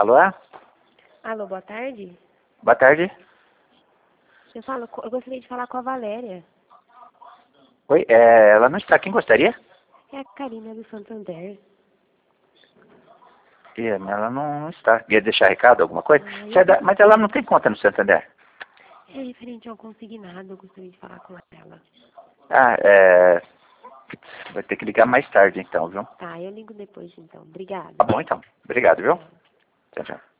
Alô? Alô, boa tarde. Boa tarde. Eu gostaria de falar com a Valéria. Oi, ela não está. Quem gostaria? É a Karina do Santander. Ela não está. Ia deixar recado, alguma coisa? Ah, Mas ela não tem conta no Santander. é referente ao consignado, eu gostaria de falar com ela. Ah, vai ter que ligar mais tarde então, viu? Tá, eu ligo depois então. Obrigada. Tá bom então. Obrigado, viu? Tchau. Tchau, tchau.